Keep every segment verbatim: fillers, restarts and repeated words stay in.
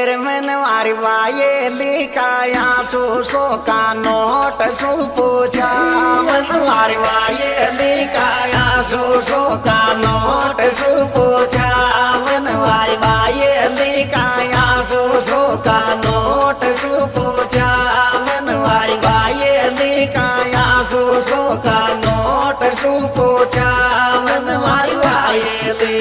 तेरे मन मारी वाये लिखाया सो सो का नोट सो पूछा मन मारी वाये लिखाया सो सो का नोट सो पूछा मन मारी वाये लिखाया सो सो का नोट सो पूछा मन मारी वाये लिखाया सो सो का नोट सो पूछा मन मारी वाये ले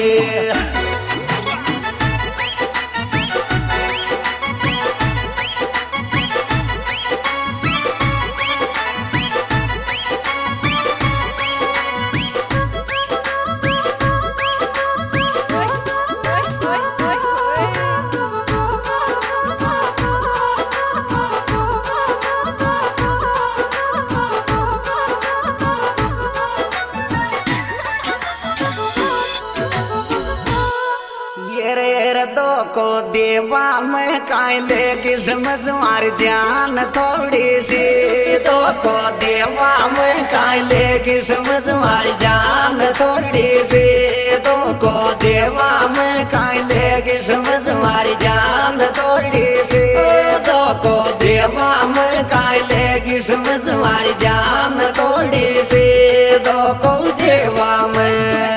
दो को देवा में कायले की समझ मार जान थोड़ी सी दो को देवा में कायले की समझ मार जान थोड़ी सी दो को देवा में कायले की समझ मार जान थोड़ी सी दो को देवा में कायले की समझ मार जान थोड़ी सी दो को देवा में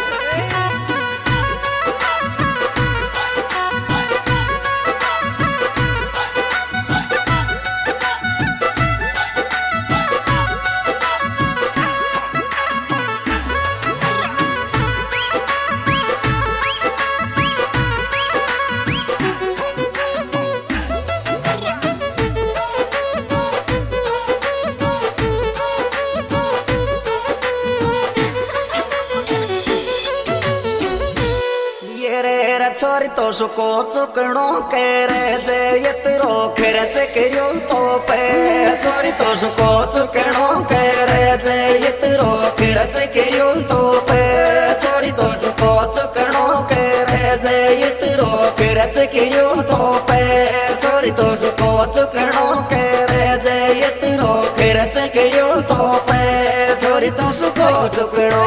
छोरी तो सुको चुकड़ो करे जे यतरो खर्च करियो तो पे छोरी तो सुको चुकड़ो करे जे यतरो खर्च करियो तो पे छोरी तो सुको चुकड़ो करे जे यतरो खर्च करियो तो पे छोरी तो सुको चुकड़ो करे जे यतरो खर्च करियो तो पे छोरी तो सुको चुकड़ो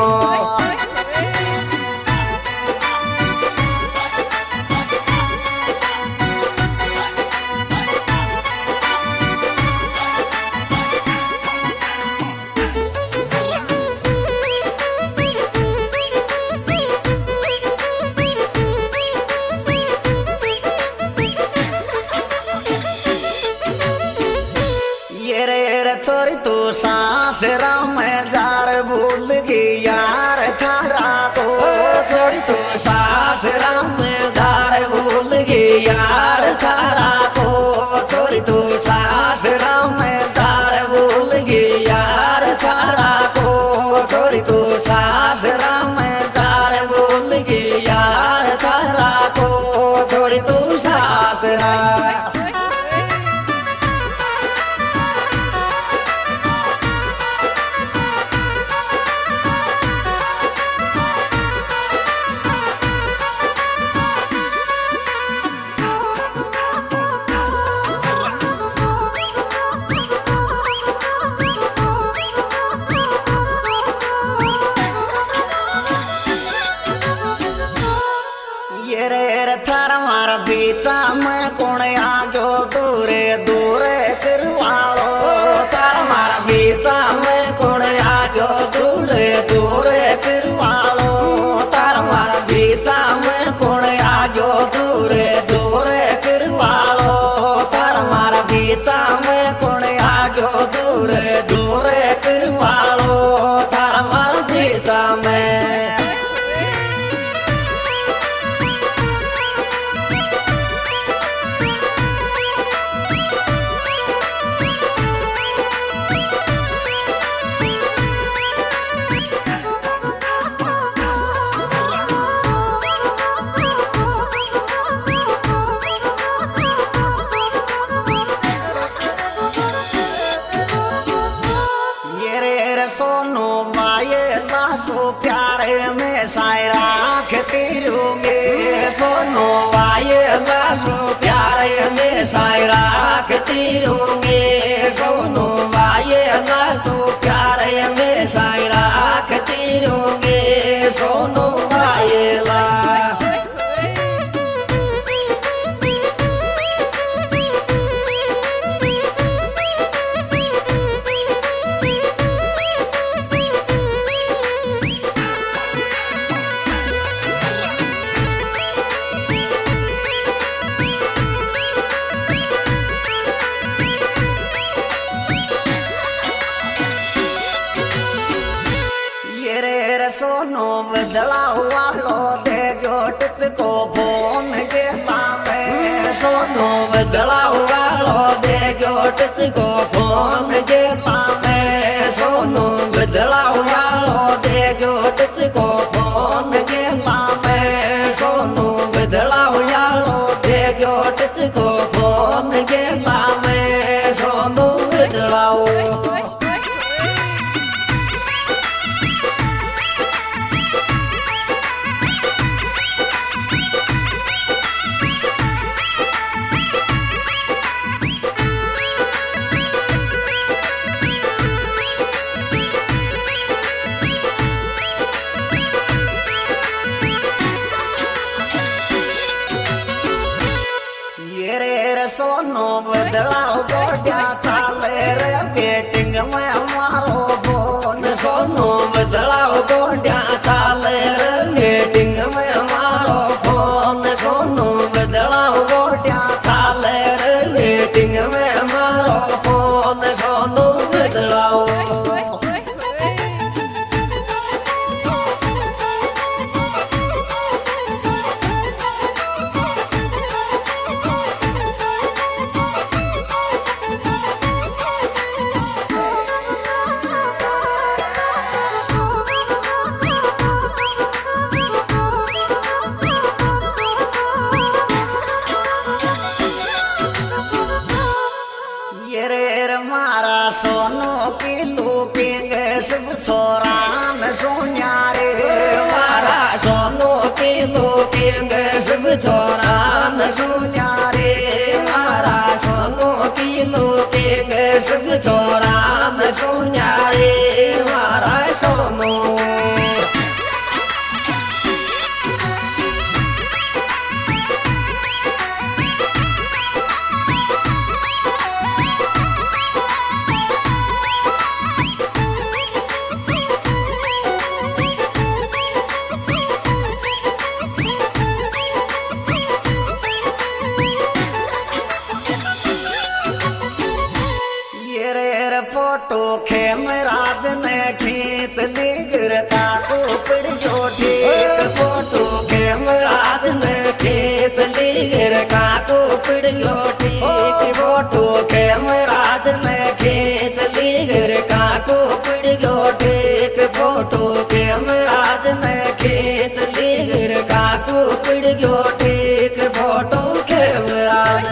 छोरी तू सास राम जार भूल गई यार थारा को छोरी तू सास राम जार भूल गई यार थारा को छोरी तू सास राम जार भूल गई यार थारा को छोरी तू सास राम जार भूल गई यार थारा को छोरी तू सास राम थारा मारा बीचा में कौन आगो दूरे दूरे करवालो थारा मारा बीचा में कौन आगो दूरे दूरे करवालो थारा मारा बीचा में कौन आगो दूरे दूरे करवालो थारा मारा बीचा में कौन आगो दूरे दूरे करवालो थारा मारा बीचा में सोनो माये लासो प्यारे में सायरा खतीरूंगे सोनो माये लासो प्यारे में सायरा खतीरूंगे सोनो माये लासो प्यारे में सायरा खतीरूंगे सोनो माये ला सोनो बदला वालो दे गोट को फोन गेला में सोनो बदला वालो दे गोट को फोन गेला में सोनो बदला वालो दे गोट को फोन गेला में सोनो बदला वालो दे गोट को फोन गेला में सोनो बदलाओ सोनो बदलाओ गोड्या चाले रे बेटिंग में मारो बोन सोनो बदलाओ गोड्या चाले रे बेटिंग में मारो बोन सोनो बदलाओ गोड्या चाले रे बेटिंग में मारो बोन सोनो बदलाओ मारा सोनो की लूपिंग सब छोरा न सोनिया रे मारा सोनो की लूपिंग सब छोरा न सोनिया रे मारा सोनो की लूपिंग सब छोरा न सोनिया रे मारा सोनो फोटो खेमराज ने खींच ली गिरता को पड़ जो ठीक फोटो खेमराज ने खींच ली गिरता को पड़ जो ठीक फोटो खेमराज ने खींच ली गिरता को पड़ जो ठीक फोटो खेमराज ने खींच ली गिरता को पड़ जो ठीक फोटो खेमराज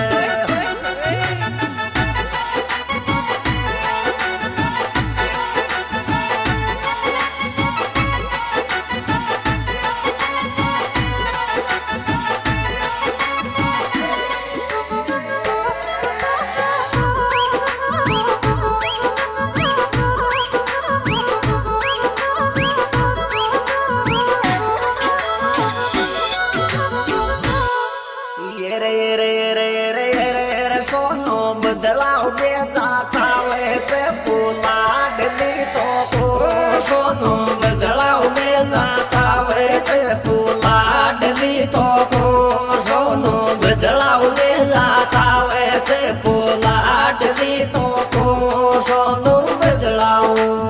सोनो बदलाओ बेचा चावे ते पुला डली तो को सोनो बदलाओ बेचा चावे ते पुला डली तो को सोनो बदलाओ बेचा चावे ते पुला डली तो को सोनो बदलाओ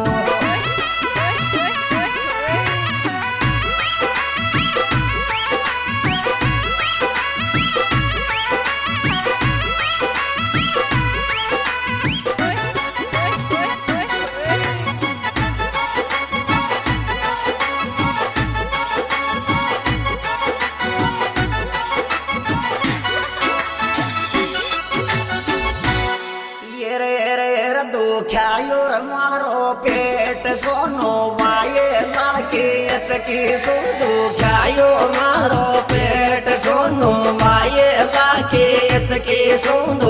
दुख्यायो मारो पेट सोनो वाये लाके चकी सो दुख्यायो मारो पेट सोनो वाये लाके चकी सो